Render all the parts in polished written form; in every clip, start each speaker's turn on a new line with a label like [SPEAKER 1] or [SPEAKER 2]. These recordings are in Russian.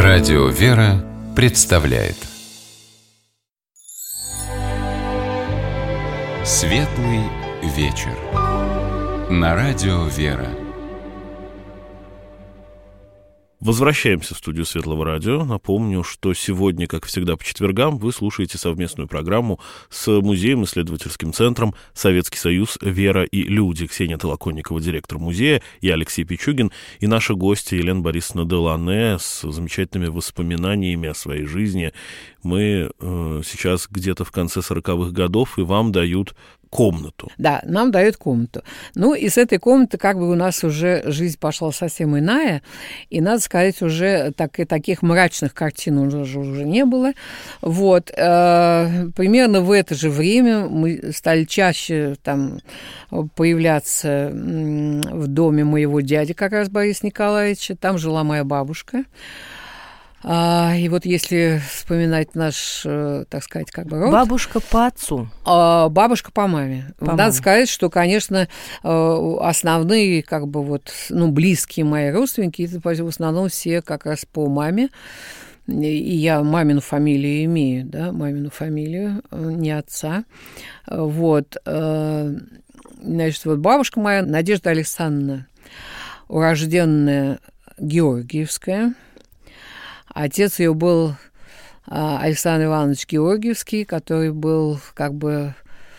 [SPEAKER 1] Радио «Вера» представляет Светлый вечер на Радио «Вера».
[SPEAKER 2] Возвращаемся в студию Светлого радио. Напомню, что сегодня, как всегда по четвергам, вы слушаете совместную программу с музеем-исследовательским центром «Советский Союз. Вера и люди». Ксения Толоконникова, директор музея, я Алексей Пичугин, и наша гостья Елена Борисовна Делане с замечательными воспоминаниями о своей жизни. Мы сейчас где-то в конце 40-х годов, и вам дают комнату.
[SPEAKER 3] Да, нам дают комнату. Ну, и с этой комнаты как бы у нас уже жизнь пошла совсем иная, и, надо сказать, уже таких мрачных картин уже не было. Вот. Примерно в это же время мы стали чаще там появляться в доме моего дяди, как раз Бориса Николаевича. Там жила моя бабушка. И вот если вспоминать наш, так сказать, как бы род...
[SPEAKER 4] Бабушка по отцу?
[SPEAKER 3] Бабушка по маме. Надо сказать, что, конечно, основные, как бы вот, близкие мои родственники, это в основном все как раз по маме. И я мамину фамилию имею, да, мамину фамилию, не отца. Вот. Значит, вот бабушка моя, Надежда Александровна, урожденная Георгиевская. Отец ее был Александр Иванович Георгиевский, который был как бы...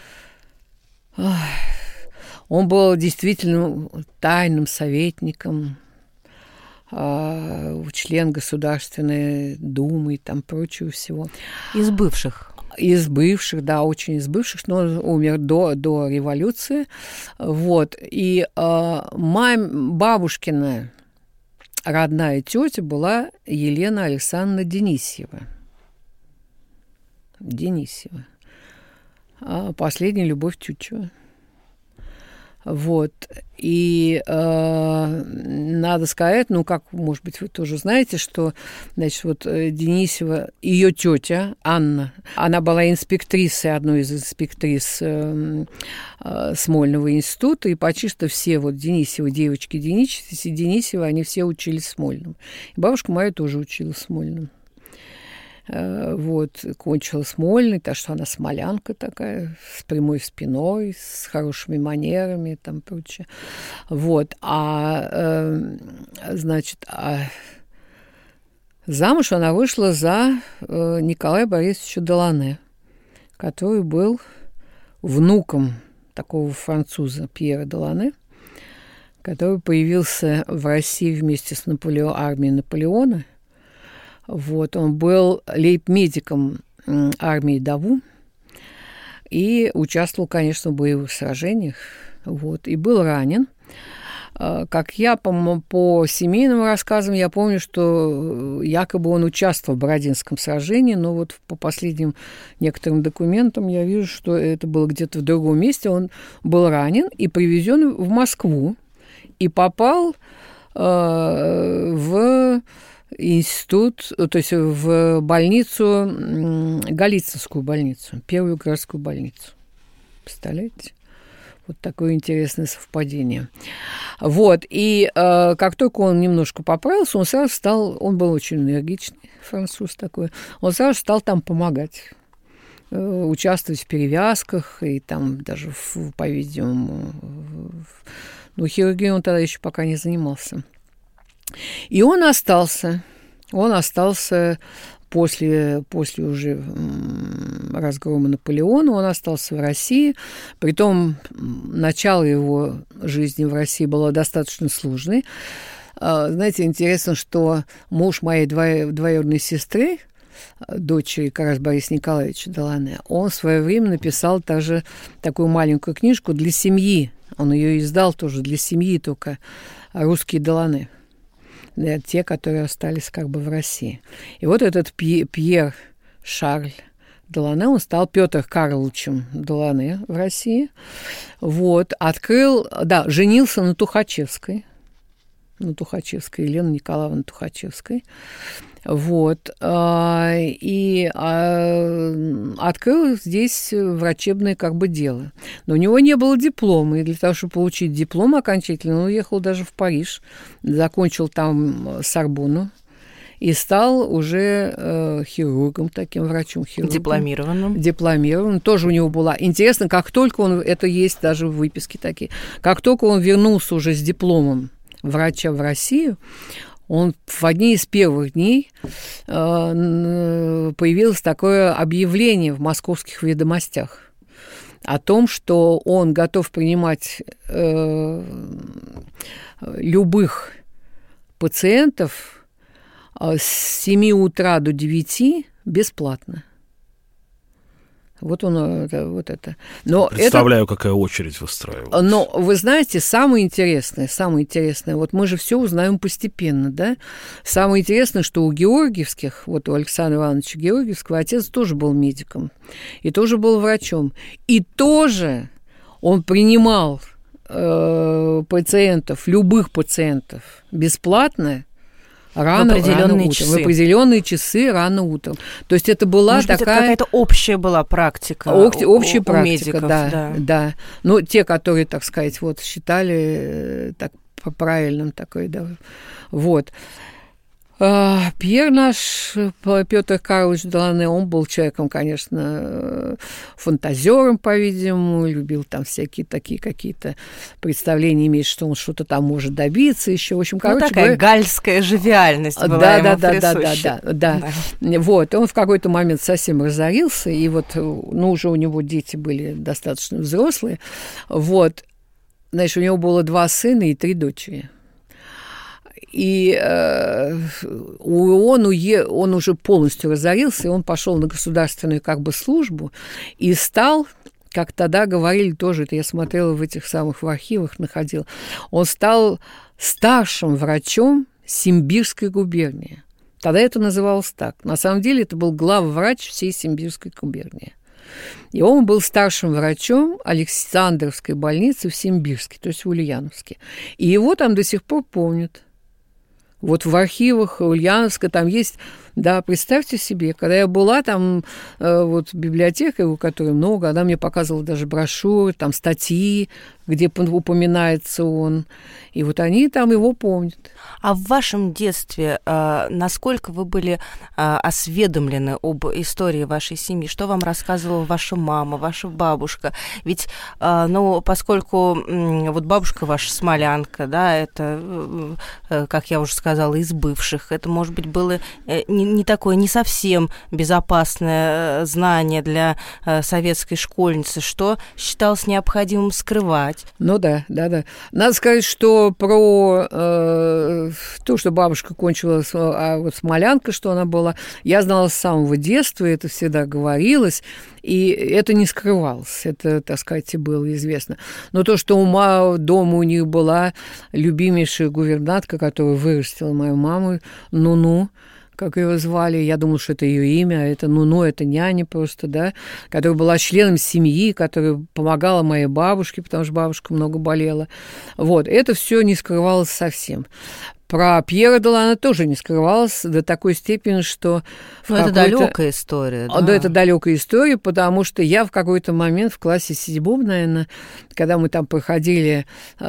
[SPEAKER 3] Он был действительно тайным советником, член Государственной Думы и там прочего всего.
[SPEAKER 4] Из бывших?
[SPEAKER 3] Из бывших, да, очень из бывших, но он умер до революции. Вот. И бабушкина родная тетя была Елена Александровна Денисьева. Последняя любовь Тютчева. Вот. И надо сказать, как, может быть, вы тоже знаете, что, значит, вот Денисева, ее тетя Анна, она была инспектрисой, одной из инспектрис Смольного института, и почти что все вот Денисева, девочки Денисева, они все учились в Смольном. И бабушка моя тоже училась в Смольном. Вот, кончила Смольный, так что она смолянка такая, с прямой спиной, с хорошими манерами и там прочее. Вот, значит, замуж она вышла за Николая Борисовича Делане, который был внуком такого француза Пьера Делане, который появился в России вместе с армией Наполеона. Вот, он был лейб-медиком армии Даву и участвовал, конечно, в боевых сражениях. Вот, и был ранен. Как я, по семейным рассказам, я помню, что якобы он участвовал в Бородинском сражении, но вот по последним некоторым документам я вижу, что это было где-то в другом месте. Он был ранен и привезен в Москву и попал в институт, то есть в больницу, Голицынскую больницу, первую городскую больницу. Представляете? Вот такое интересное совпадение. Вот, и как только он немножко поправился, он сразу стал, он был очень энергичный, француз такой, он сразу стал там помогать, участвовать в перевязках и там даже, по-видимому, хирургией он тогда еще пока не занимался. И он остался после уже разгрома Наполеона, он остался в России. Притом начало его жизни в России было достаточно сложное. Знаете, интересно, что муж моей двоюродной сестры, дочери как раз Бориса Николаевича Делане, он в свое время написал также такую маленькую книжку для семьи. Он ее издал тоже для семьи только, «Русские Делане». Те, которые остались как бы в России. И вот этот Пьер Шарль Делане, он стал Петр Карловичем Делане в России. Вот, женился на Тухачевской, Елене Николаевне Тухачевской. Вот, и открыл здесь врачебное как бы дело. Но у него не было диплома, и для того, чтобы получить диплом окончательно, он уехал даже в Париж, закончил там Сорбонну и стал уже хирургом, таким врачом-хирургом. Дипломированным. Тоже у него была. Интересно, как только он, это есть даже в выписке такие, как только он вернулся уже с дипломом врача в Россию, он в одни из первых дней появилось такое объявление в московских ведомостях о том, что он готов принимать любых пациентов с 7 утра до 9 бесплатно. Вот он, вот это. Но
[SPEAKER 2] представляю, какая очередь выстраивалась.
[SPEAKER 3] Но вы знаете, самое интересное, вот мы же все узнаем постепенно, да? Самое интересное, что у Георгиевских, вот у Александра Ивановича Георгиевского, отец тоже был медиком, и тоже был врачом, и тоже он принимал пациентов, любых пациентов бесплатно, в определенные часы рано утром. То есть это была
[SPEAKER 4] Может быть,
[SPEAKER 3] такая...
[SPEAKER 4] это какая-то общая была практика.
[SPEAKER 3] Общая практика,
[SPEAKER 4] медиков,
[SPEAKER 3] да. Ну, те, которые, так сказать, вот считали так правильным такой, да. Вот. Пьер наш, Петр Карлович Делане, он был человеком, конечно, фантазером, по-видимому, любил там всякие такие какие-то представления иметь, что он что-то там может добиться еще. В общем, короче
[SPEAKER 4] такая гальская живиальность была ему присуща.
[SPEAKER 3] Да. Вот, он в какой-то момент совсем разорился, и вот, ну, уже у него дети были достаточно взрослые. Вот, значит, у него было 2 сына и 3 дочери. И он уже полностью разорился, и он пошел на государственную как бы службу и стал, как тогда говорили тоже, это я смотрела в этих самых в архивах, находила, он стал старшим врачом Симбирской губернии. Тогда это называлось так. На самом деле это был главврач всей Симбирской губернии. И он был старшим врачом Александровской больницы в Симбирске, то есть в Ульяновске. И его там до сих пор помнят. Вот в архивах Ульяновска там есть, да, представьте себе, когда я была там, вот библиотека, у которой много, она мне показывала даже брошюры, там статьи, где упоминается он, и вот они там его помнят.
[SPEAKER 4] А в вашем детстве насколько вы были осведомлены об истории вашей семьи? Что вам рассказывала ваша мама, ваша бабушка? Ведь, ну, поскольку вот бабушка ваша смолянка, да, это, как я уже сказала, из бывших, это, может быть, было не такое, не совсем безопасное знание для советской школьницы, что считалось необходимым скрывать.
[SPEAKER 3] Ну да. Надо сказать, что про то, что бабушка кончила, а вот смолянка, что она была, я знала с самого детства, это всегда говорилось, и это не скрывалось, это, так сказать, было известно. Но то, что дома у них была любимейшая гувернантка, которая вырастила мою маму, Нуну, как ее звали, я думала, что это ее имя, а это Нуну, это няня просто, да, которая была членом семьи, которая помогала моей бабушке, потому что бабушка много болела. Вот, это все не скрывалось совсем. Про Пьера Делане тоже не скрывалось до такой степени, что...
[SPEAKER 4] Это далекая история, да?
[SPEAKER 3] Да, это далекая история, потому что я в какой-то момент в классе 7, наверное, когда мы там проходили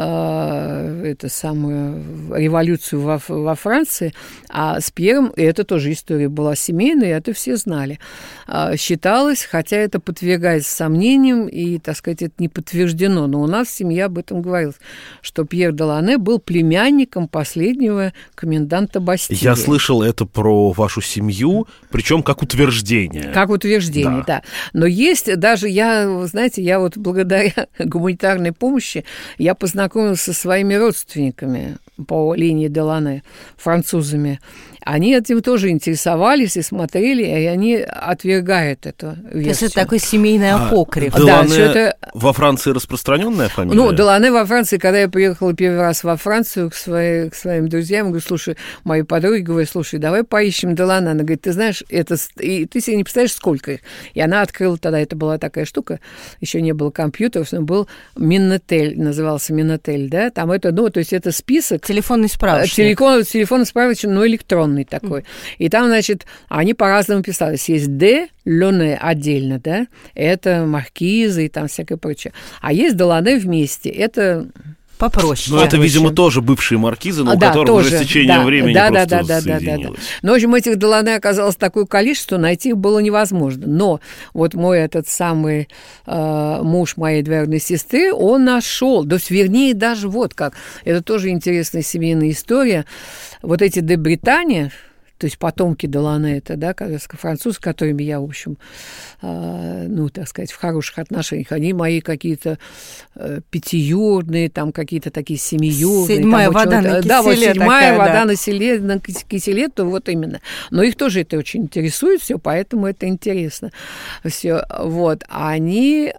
[SPEAKER 3] эту самую революцию во Франции, а с Пьером, и это тоже история была семейная, это все знали, считалось, хотя это подвергается сомнениям, и, так сказать, это не подтверждено, но у нас в семье об этом говорилось, что Пьер Делане был племянником последнего коменданта Бастилии.
[SPEAKER 2] Я слышал это про вашу семью, причем как утверждение.
[SPEAKER 3] Как утверждение, да. Но есть даже, я вот благодаря гуманитарной помощи я познакомилась со своими родственниками по линии Делане, французами. Они этим тоже интересовались и смотрели, и они отвергают эту версию.
[SPEAKER 4] То есть это такой семейный апокриф.
[SPEAKER 2] Делане это... во Франции распространенная фамилия?
[SPEAKER 3] Ну, Делане во Франции, когда я приехала первый раз во Францию к своим друзьям, говорю, слушай, моей подруге, говорю, слушай, давай поищем Делане. Она говорит, ты знаешь, и ты себе не представляешь, сколько их. И она открыла тогда, это была такая штука, еще не было компьютеров, но был Минотель, назывался Минотель, да, там это, ну, то есть это список.
[SPEAKER 4] Телефонный справочник.
[SPEAKER 3] Телефонный справочник, но электронный такой. И там, значит, они по-разному писались. Есть Де Лоне отдельно, да, это маркизы и там всякое прочее. А есть Делане вместе, это
[SPEAKER 4] Попроще.
[SPEAKER 2] Но это, видимо, тоже бывшие маркизы, но у которых уже с течением времени просто соединилось.
[SPEAKER 3] Но, в общем, этих Делане оказалось такое количество, найти их было невозможно. Но вот мой этот самый муж моей двоюродной сестры, он нашел, то есть, вернее, даже вот как, это тоже интересная семейная история, вот эти де Британия, то есть потомки Делане, это, да, французы, с которыми я, в общем, ну, так сказать, в хороших отношениях, они мои какие-то пятиюрные, там какие-то такие семиюрные.
[SPEAKER 4] Седьмая вода на киселе.
[SPEAKER 3] Да, вот седьмая вода на киселе, то вот именно. Но их тоже это очень интересует все, поэтому это интересно. Все, вот. Они,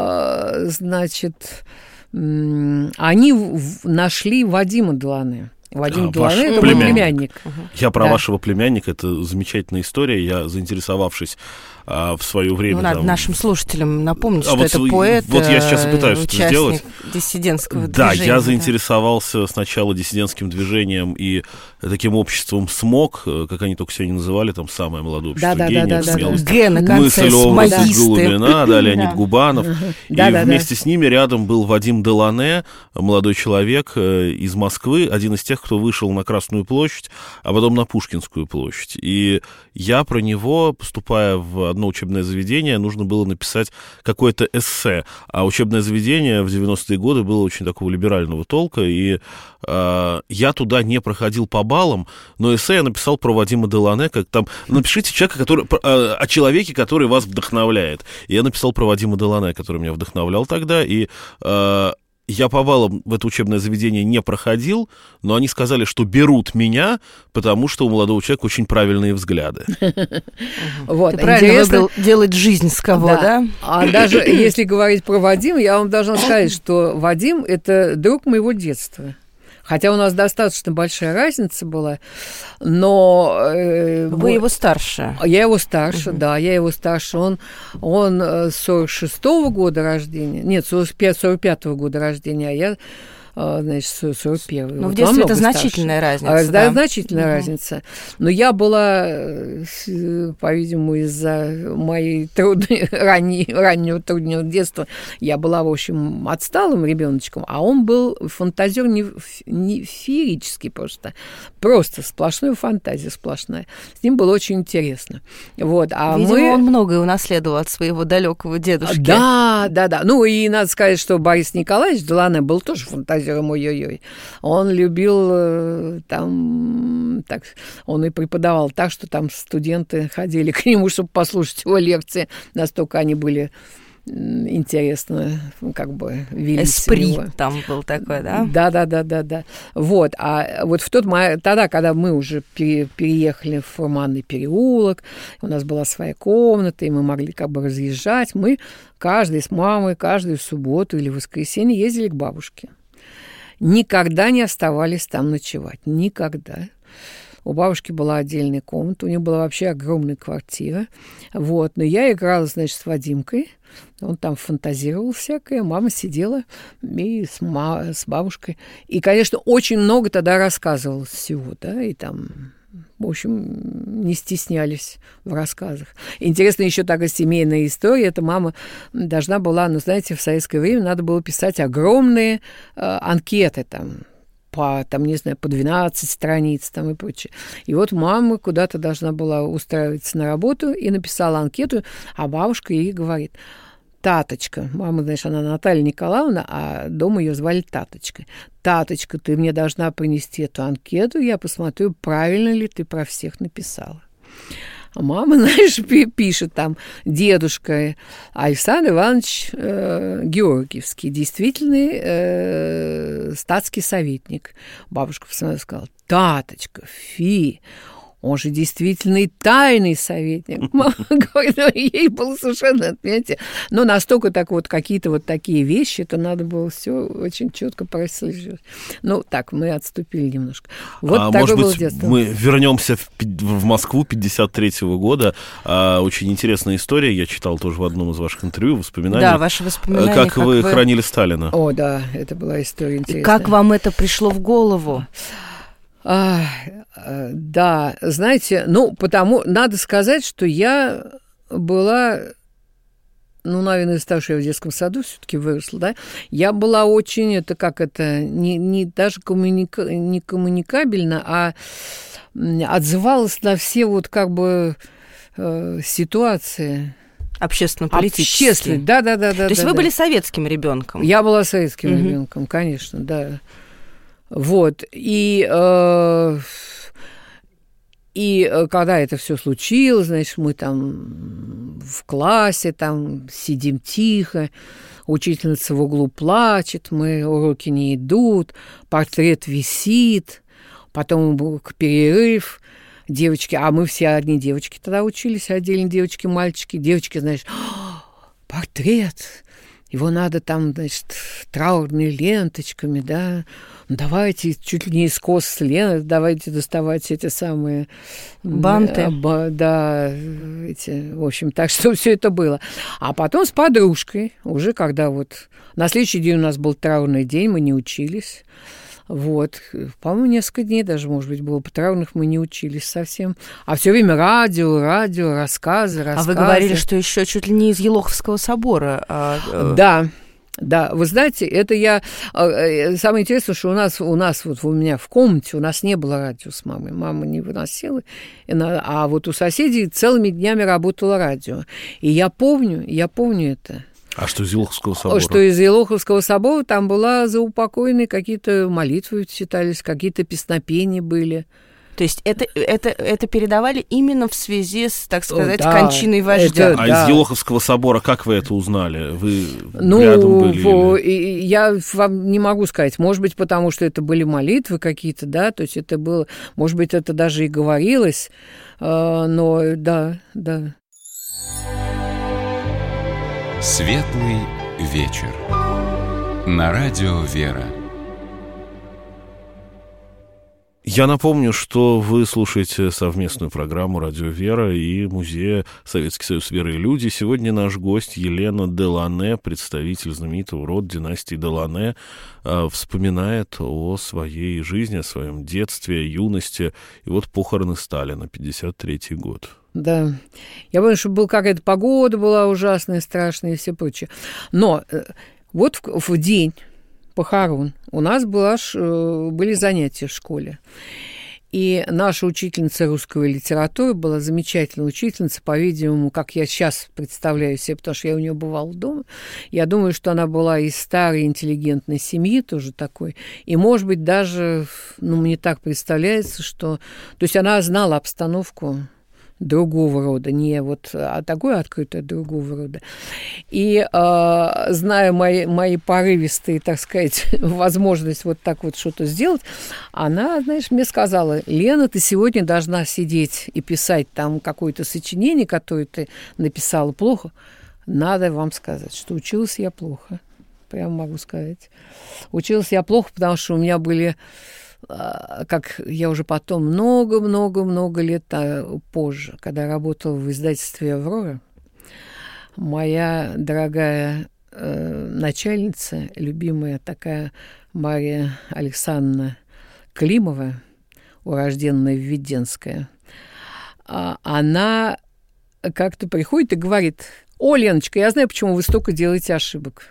[SPEAKER 3] значит, они нашли Вадима Делане. Вадим Делане, это мой племянник.
[SPEAKER 2] Я про вашего племянника, это замечательная история. Я, заинтересовавшись в свое время...
[SPEAKER 4] Ну, надо нашим слушателям напомнить, что это поэт,
[SPEAKER 2] вот я сейчас и пытаюсь это сделать.
[SPEAKER 4] Диссидентского
[SPEAKER 2] движения.
[SPEAKER 4] Да,
[SPEAKER 2] я заинтересовался сначала диссидентским движением и таким обществом СМОК, как они только себя не называли, там самое молодое общество гениев,
[SPEAKER 4] Г на конце,
[SPEAKER 2] мысль Голубина, Леонид Губанов. И вместе с ними рядом был Вадим Делане, молодой человек из Москвы, один из тех, кто вышел на Красную площадь, а потом на Пушкинскую площадь. И я про него, поступая в одно учебное заведение, нужно было написать какое-то эссе. А учебное заведение в 90-е годы было очень такого либерального толка, и я туда не проходил по баллам, но эссе я написал про Вадима Делане, как там, напишите о человеке, который вас вдохновляет. И я написал про Вадима Делане, который меня вдохновлял тогда, и я по баллам в это учебное заведение не проходил, но они сказали, что берут меня, потому что у молодого человека очень правильные взгляды.
[SPEAKER 4] Ты правильно выбрал делать жизнь с кого, да?
[SPEAKER 3] А даже если говорить про Вадима, я вам должна сказать, что Вадим – это друг моего детства. Хотя у нас достаточно большая разница была, но...
[SPEAKER 4] Вы его старше.
[SPEAKER 3] Я его старше, да, я его старше. Он 46-го года рождения, нет, 45-го года рождения, а я, значит, 41-й.
[SPEAKER 4] Ну, в детстве это значительная разница.
[SPEAKER 3] Да, значительная разница. Но я была, по-видимому, из-за моей раннего трудного детства, я была, в общем, отсталым ребеночком, а он был фантазер не феерический просто сплошная фантазия сплошная. С ним было очень интересно. Вот,
[SPEAKER 4] видимо, он многое унаследовал от своего далекого дедушки.
[SPEAKER 3] Да. Ну, и надо сказать, что Борис Николаевич Делане был тоже фантазером. Ой-ой-ой. Он любил там, так, он и преподавал так, что там студенты ходили к нему, чтобы послушать его лекции. Настолько они были интересно, как бы велись.
[SPEAKER 4] Эспри там был такой, да?
[SPEAKER 3] Да. Вот. А вот тогда, когда мы уже переехали в Фурманный переулок, у нас была своя комната, и мы могли как бы разъезжать, мы каждый с мамой, каждую субботу или воскресенье ездили к бабушке. Никогда не оставались там ночевать. Никогда. У бабушки была отдельная комната, у нее была вообще огромная квартира. Вот. Но я играла, значит, с Вадимкой. Он там фантазировал всякое. Мама сидела и с бабушкой. И, конечно, очень много тогда рассказывалось всего, да, и там... В общем, не стеснялись в рассказах. Интересно еще такая семейная история. Эта мама должна была, знаете, в советское время надо было писать огромные анкеты там, по 12 страниц там и прочее. И вот мама куда-то должна была устраиваться на работу и написала анкету, а бабушка ей говорит: Таточка, мама, знаешь, она Наталья Николаевна, а дома ее звали Таточкой. Таточка, ты мне должна принести эту анкету, я посмотрю, правильно ли ты про всех написала. А мама, знаешь, пишет там: дедушка Александр Иванович Георгиевский, действительный статский советник. Бабушка посмотрела и сказала: Таточка, фи, он же действительно тайный советник. Мама говорит, ей было совершенно, понимаете, но настолько так вот какие-то вот такие вещи, это надо было все очень четко прослеживать. Ну, так, мы отступили немножко. Вот такое было детство.
[SPEAKER 2] Мы вернемся в Москву 53-го года. Очень интересная история. Я читал тоже в одном из ваших интервью, воспоминаний.
[SPEAKER 4] Да, ваши воспоминания.
[SPEAKER 2] Как вы хоронили Сталина.
[SPEAKER 3] О, да, это была история интересная.
[SPEAKER 4] И как вам это пришло в голову?
[SPEAKER 3] Да, знаете, надо сказать, что я была, наверное, из-за того, что я в детском саду все-таки выросла, да, я была очень, не даже не коммуникабельна, а отзывалась на все вот как бы ситуации.
[SPEAKER 4] Общественно-политические.
[SPEAKER 3] Да.
[SPEAKER 4] То есть вы были советским ребенком?
[SPEAKER 3] Я была советским ребенком, конечно, да. Вот. И когда это все случилось, значит, мы там в классе там сидим тихо, учительница в углу плачет, уроки не идут, портрет висит, потом был перерыв. Девочки, а мы все одни девочки тогда учились, отдельно девочки, мальчики. Девочки, значит, портрет, его надо там, значит, траурными ленточками, да. Давайте чуть ли не из кос лент, давайте доставать эти самые...
[SPEAKER 4] банты.
[SPEAKER 3] Да, в общем, так что все это было. А потом с подружкой, уже когда вот... На следующий день у нас был траурный день, мы не учились. Вот, по-моему, несколько дней даже, может быть, было. По траурных мы не учились совсем. А все время радио, рассказы.
[SPEAKER 4] А вы говорили, что еще чуть ли не из Елоховского собора.
[SPEAKER 3] Да, вы знаете, это я... Самое интересное, что у нас вот у меня в комнате у нас не было радио с мамой. Мама не выносила. А вот у соседей целыми днями работало радио. И я помню это.
[SPEAKER 2] А что из Елоховского собора?
[SPEAKER 3] Что из Елоховского собора там была заупокойные, какие-то молитвы читались, какие-то песнопения были.
[SPEAKER 4] То есть это передавали именно в связи с, так сказать, кончиной вождя.
[SPEAKER 2] Из Елоховского собора как вы это узнали? Вы рядом были?
[SPEAKER 3] Я вам не могу сказать. Может быть, потому что это были молитвы какие-то, да, то есть это было, может быть, это даже и говорилось, но да.
[SPEAKER 1] Светлый вечер. На радио «Вера».
[SPEAKER 2] Я напомню, что вы слушаете совместную программу «Радио Вера» и Музея «Советский Союз. Вера и люди». Сегодня наш гость Елена Делане, представитель знаменитого рода династии Делане, вспоминает о своей жизни, о своем детстве, юности. И вот похороны Сталина, 53-й год.
[SPEAKER 3] Да. Я помню, что какая-то погода была ужасная, страшная и все прочее. Но вот в день похорон у нас были занятия в школе. И наша учительница русской литературы была замечательная учительница, по-видимому, как я сейчас представляю себе, потому что я у нее бывала дома. Я думаю, что она была из старой интеллигентной семьи тоже такой. И, может быть, даже, мне так представляется, что... То есть она знала обстановку другого рода, не вот такой открытой, другого рода. И зная мои порывистые, так сказать, возможность вот так вот что-то сделать, она, знаешь, мне сказала: Лена, ты сегодня должна сидеть и писать там какое-то сочинение, которое ты написала плохо. Надо вам сказать, что училась я плохо. Прямо могу сказать. Училась я плохо, потому что у меня были... как я уже потом много лет позже, когда работала в издательстве «Аврора», моя дорогая начальница, любимая такая Мария Александровна Климова, урожденная Введенская, она как-то приходит и говорит: «О, Леночка, я знаю, почему вы столько делаете ошибок».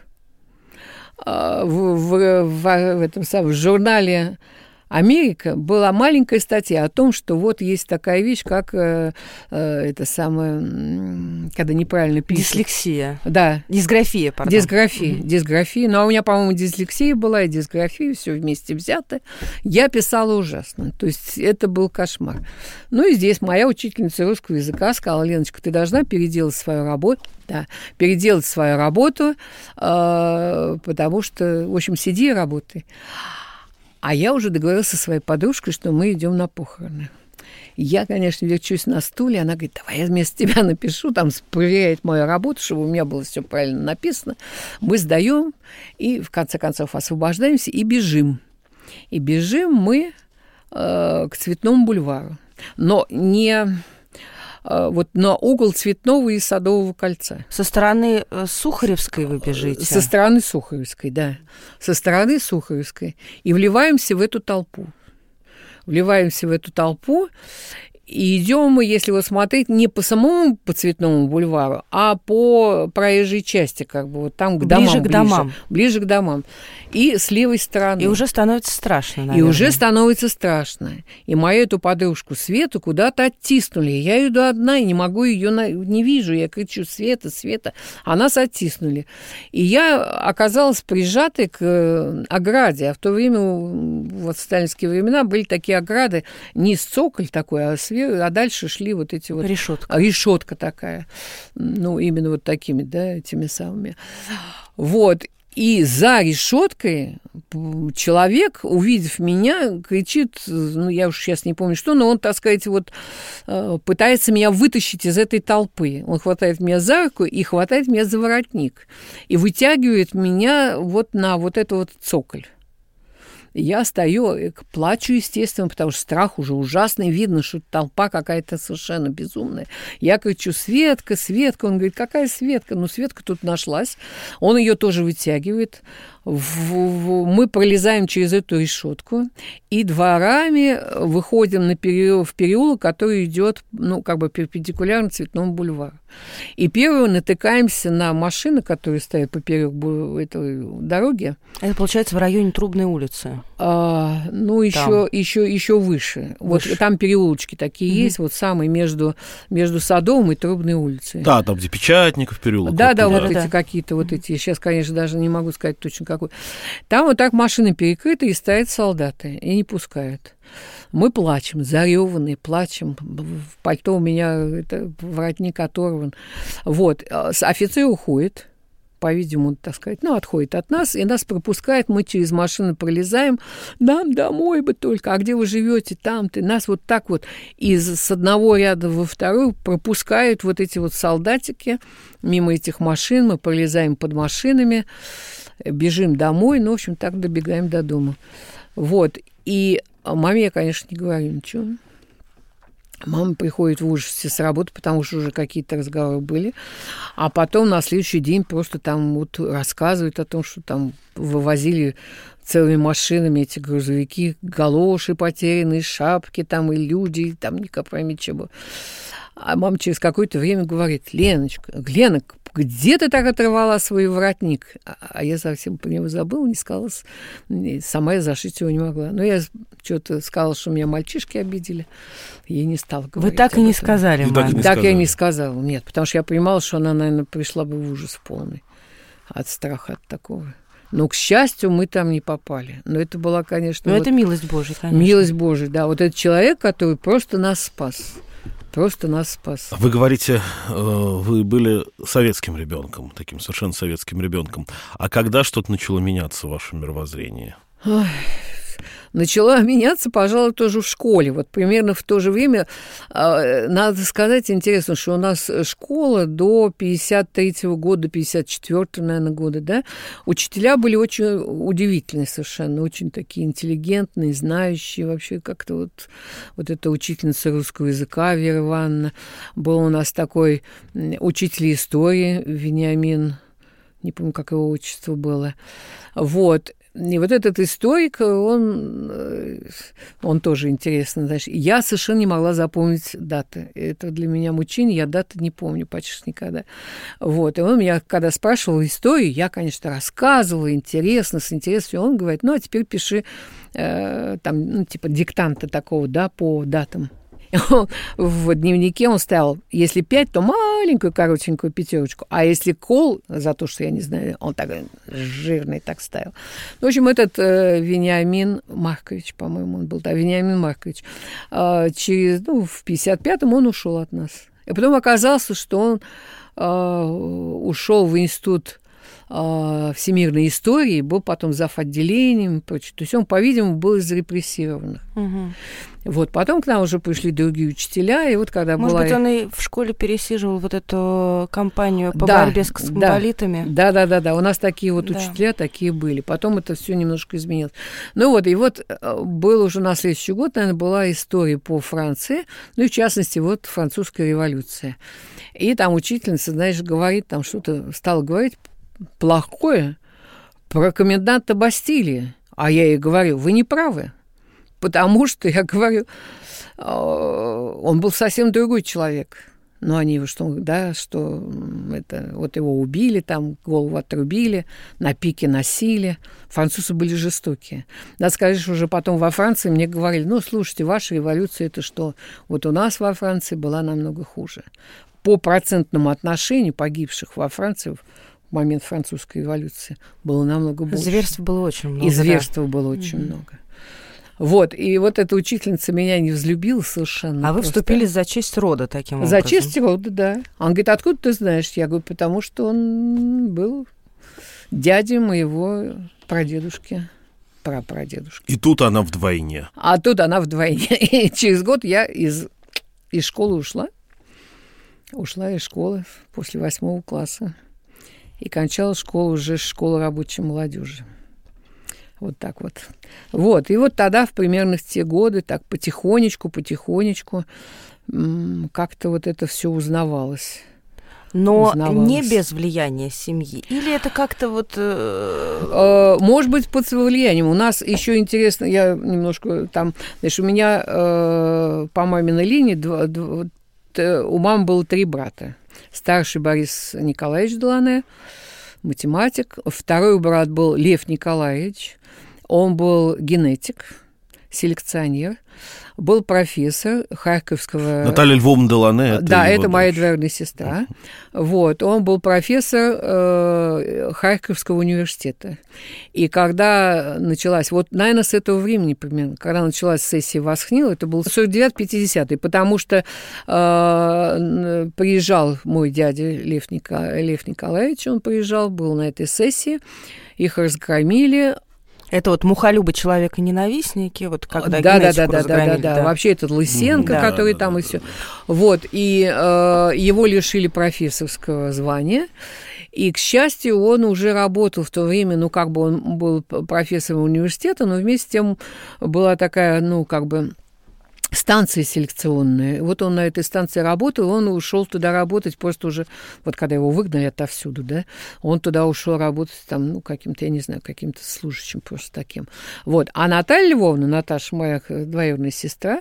[SPEAKER 3] В этом самом журнале «Америка» была маленькая статья о том, что вот есть такая вещь, как это самое, когда неправильно пишут.
[SPEAKER 4] Дислексия.
[SPEAKER 3] Да.
[SPEAKER 4] Дисграфия, пардон.
[SPEAKER 3] Дисграфия. Ну, а у меня, по-моему, дислексия была и дисграфия, все вместе взято. Я писала ужасно. То есть это был кошмар. Ну, и здесь моя учительница русского языка сказала: Леночка, ты должна переделать свою работу. Да, переделать свою работу, потому что, в общем, сиди и работай. А я уже договорилась со своей подружкой, что мы идем на похороны. Я, конечно, верчусь на стуле. Она говорит: давай я вместо тебя напишу, там проверяет мою работу, чтобы у меня было все правильно написано. Мы сдаем и, в конце концов, освобождаемся и бежим. И бежим мы к Цветному бульвару. Но не... вот на угол Цветного и Садового кольца.
[SPEAKER 4] Со стороны Сухаревской вы бежите?
[SPEAKER 3] Со стороны Сухаревской, да. Со стороны Сухаревской. И вливаемся в эту толпу. И идем мы, если вот смотреть, не по самому по Цветному бульвару, а по проезжей части, как бы вот там к домам. Ближе к домам. И с левой стороны.
[SPEAKER 4] И уже становится страшно, наверное.
[SPEAKER 3] И уже становится страшно. И мою эту подружку Свету куда-то оттиснули. Я иду одна, и не могу ее, не вижу. Я кричу: Света, Света. А нас оттиснули. И я оказалась прижатой к ограде. А в то время, вот в сталинские времена, были такие ограды, не цоколь такой, а дальше шли вот эти вот... Решетка такая. Ну, именно вот такими, да, этими самыми. Вот. И за решеткой человек, увидев меня, кричит, ну, я уж сейчас не помню что, но он, так сказать, вот пытается меня вытащить из этой толпы. Он хватает меня за руку и хватает меня за воротник. И вытягивает меня вот на вот это вот цоколь. Я стою, плачу, естественно, потому что страх уже ужасный. Видно, что толпа какая-то совершенно безумная. Я кричу: Светка, Светка. Он говорит: какая Светка? Ну, Светка тут нашлась. Он ее тоже вытягивает. Мы пролезаем через эту решетку и дворами выходим в переулок, который идет, ну, как бы перпендикулярно Цветному бульвару. И первым натыкаемся на машины, которые стоят поперек этой дороги. Это,
[SPEAKER 4] получается, в районе Трубной улицы.
[SPEAKER 3] Ну, еще выше. Вот там переулочки такие есть, вот самые между Садовым и Трубной улицей.
[SPEAKER 2] Да, там, где Печатников переулок.
[SPEAKER 3] Да, вот эти какие-то вот эти. Сейчас, конечно, даже не могу сказать точно какой. Там вот так машины перекрыты, и стоят солдаты, и не пускают. Мы плачем, зареванные, плачем. В пальто у меня воротник оторван. Вот. Офицер уходит, по-видимому, так сказать, отходит от нас, и нас пропускает. Мы через машину пролезаем. Нам домой бы только. А где вы живете? Там-то. Нас вот так вот с одного ряда во второй пропускают вот эти вот солдатики мимо этих машин. Мы пролезаем под машинами, бежим домой. Ну, в общем, так добегаем до дома. Вот. И маме я, конечно, не говорю ничего. Мама приходит в ужасе с работы, потому что уже какие-то разговоры были. А потом на следующий день просто там вот рассказывают о том, что там вывозили целыми машинами эти грузовики, галоши потерянные, шапки там и люди, там не пойми чего. А мама через какое-то время говорит: Леночка, Лена, где ты так оторвала свой воротник? А я совсем про него забыла, не сказала. Сама я зашить его не могла. Но я что-то сказала, что меня мальчишки обидели. Я не стала говорить.
[SPEAKER 4] Вы так и не сказали, маме?
[SPEAKER 3] Так я не сказала, нет. Потому что я понимала, что она, наверное, пришла бы в ужас полный от страха от такого. Но, к счастью, мы там не попали. Но это была, конечно...
[SPEAKER 4] Но это милость Божья, конечно.
[SPEAKER 3] Милость Божья, да. Вот этот человек, который просто нас спас. Просто нас спас.
[SPEAKER 2] Вы говорите, вы были советским ребенком, таким совершенно советским ребенком. А когда что-то начало меняться в вашем мировоззрении?
[SPEAKER 3] Начала меняться, пожалуй, тоже в школе. Вот примерно в то же время, надо сказать, интересно, что у нас школа до 53-го года, 54-го, наверное, года, да, учителя были очень удивительные совершенно, очень такие интеллигентные, знающие вообще как-то вот эта учительница русского языка Вера Ивановна. Был у нас такой учитель истории Вениамин, не помню, как его отчество было, вот. И вот этот историк, он тоже интересный. Значит, я совершенно не могла запомнить даты. Это для меня мучение, я даты не помню почти никогда. Вот. И он меня, когда спрашивал историю, я, конечно, рассказывала интересно, с интересом. Он говорит: ну, а теперь пиши там, типа диктанта такого, да, по датам. В дневнике он ставил, если 5, то маленькую коротенькую 5, а если кол, за то, что я не знаю, он так жирный так ставил. В общем, этот Вениамин Маркович, по-моему, он был, да, Вениамин Маркович, в 55-м он ушел от нас. И потом оказалось, что он ушел в институт всемирной истории, был потом зав. Отделением и прочее. То есть он, по-видимому, был из репрессированных. Угу. Вот. Потом к нам уже пришли другие учителя, и вот когда
[SPEAKER 4] Может быть, он и в школе пересиживал вот эту кампанию по борьбе с космополитами?
[SPEAKER 3] Да. У нас такие вот учителя, такие были. Потом это все немножко изменилось. Ну вот, и вот был уже на следующий год, наверное, была история по Франции, ну и в частности, вот французская революция. И там учительница, знаешь, говорит, там что-то стала говорить плохое про коменданта Бастилии. А я ей говорю: вы не правы. Потому что, я говорю, он был совсем другой человек. Но они его что это, вот его убили, там голову отрубили, на пике носили. Французы были жестокие. Надо сказать, что уже потом во Франции мне говорили, слушайте, ваша революция это что? Вот у нас во Франции была намного хуже. По процентному отношению погибших во Франции в момент французской революции было намного больше.
[SPEAKER 4] Зверств было очень много.
[SPEAKER 3] И зверства было очень много. Вот, и вот эта учительница меня не взлюбила совершенно.
[SPEAKER 4] А вы вступили за честь рода таким образом?
[SPEAKER 3] За честь рода, да. Он говорит, откуда ты знаешь? Я говорю, потому что он был дядей моего прадедушки, прапрадедушки.
[SPEAKER 2] И тут она вдвойне.
[SPEAKER 3] А тут она вдвойне. И через год я из школы ушла. Ушла из школы после 8 класса. И кончала школу уже школа рабочей молодежи. Вот так вот. Вот. И вот тогда, в примерно те годы, так потихонечку, как-то вот это все узнавалось.
[SPEAKER 4] Но не без влияния семьи? Или это как-то вот...
[SPEAKER 3] Может быть, под влиянием. У нас еще интересно, я немножко там... Знаешь, у меня по маминой линии у мамы было 3 брата. Старший Борис Николаевич Делане, математик. Второй брат был Лев Николаевич. Он был генетик, селекционер. Был профессор Харьковского...
[SPEAKER 2] Наталья Львовна Делане.
[SPEAKER 3] Да, это моя двоюродная сестра. Вот. Он был профессор Харьковского университета. И когда началась... Вот, наверное, с этого времени примерно, когда началась сессия Восхнил, это был 49-50, потому что приезжал мой дядя Лев Николаевич, он приезжал, был на этой сессии, их разгромили.
[SPEAKER 4] Это вот мухолюбы человека-ненавистники, вот когда генетику разгромили. Да.
[SPEAKER 3] Вообще этот Лысенко, который там и все. Вот, и его лишили профессорского звания. И, к счастью, он уже работал в то время, он был профессором университета, но вместе с тем была такая, станция селекционная. Вот он на этой станции работал, он ушел туда работать просто уже, вот когда его выгнали отовсюду, да, он туда ушел работать там, каким-то, я не знаю, каким-то служащим просто таким. Вот. А Наталья Львовна, Наташа, моя двоюродная сестра,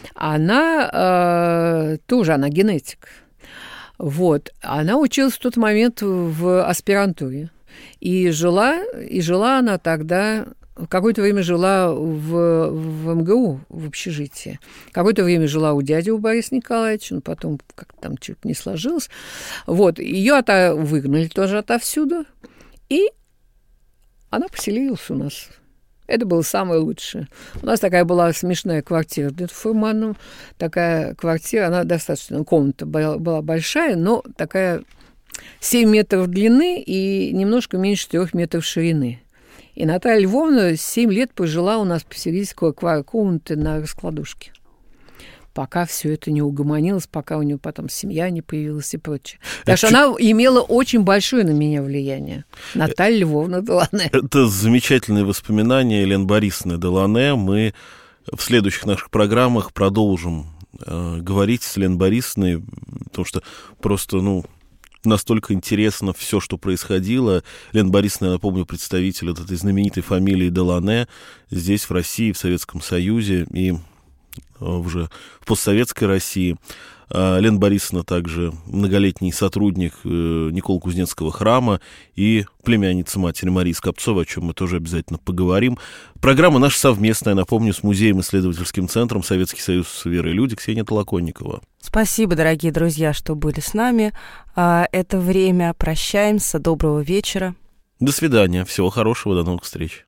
[SPEAKER 3] она тоже, она генетик. Вот. Она училась в тот момент в аспирантуре. И жила она тогда... Какое-то время жила в МГУ, в общежитии. Какое-то время жила у дяди, у Бориса Николаевича, но потом как-то там что-то не сложилось. Вот, ее выгнали тоже отовсюду, и она поселилась у нас. Это было самое лучшее. У нас такая была смешная квартира в Фурманном. Такая квартира, она достаточно, комната была большая, но такая 7 метров длины и немножко меньше 3 метров ширины. И Наталья Львовна 7 лет пожила у нас посередине комнаты на раскладушке. Пока все это не угомонилось, пока у нее потом семья не появилась и прочее. Так что она имела очень большое на меня влияние. Наталья Львовна Делане.
[SPEAKER 2] Это замечательные воспоминания Елены Борисовны Делане. Мы в следующих наших программах продолжим говорить с Еленой Борисовной, потому что просто, настолько интересно все, что происходило. Елена Борисовна, я напомню, представитель этой знаменитой фамилии Делане здесь, в России, в Советском Союзе и уже в постсоветской России. Елена Борисовна также многолетний сотрудник Николо-Кузнецкого храма и племянница матери Марии Скопцовой, о чем мы тоже обязательно поговорим. Программа наша совместная, напомню, с музеем-исследовательским центром Советский Союз веры и люди. Ксения Толоконникова.
[SPEAKER 4] Спасибо, дорогие друзья, что были с нами. Это время. Прощаемся. Доброго вечера.
[SPEAKER 2] До свидания. Всего хорошего. До новых встреч.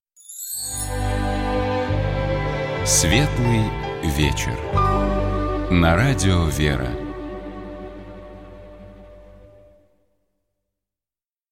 [SPEAKER 1] Светлый вечер. На радио «Вера».